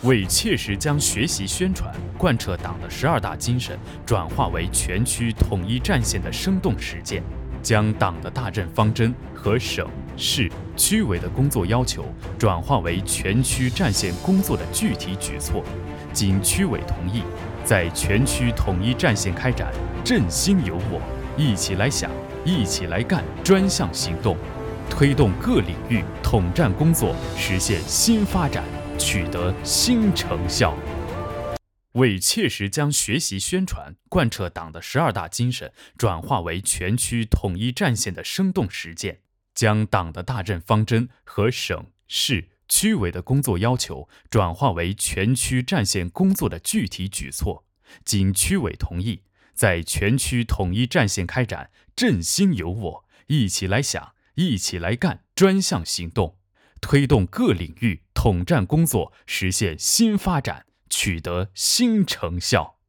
为切实将学习宣传贯彻党的12大精神转化为全区统一战线的生动实践，将党的大政方针和省市区委的工作要求转化为全区战线工作的具体举措，经区委同意，在全区统一战线开展振兴有我、一起来想、一起来干专项行动，推动各领域统战工作实现新发展，取得新成效。为切实将学习宣传贯彻党的12大精神转化为全区统一战线的生动实践，将党的大政方针和省市区委的工作要求转化为全区战线工作的具体举措，经区委同意，在全区统一战线开展振兴有我、一起来想、一起来干专项行动，推动各领域统战工作实现新发展，取得新成效。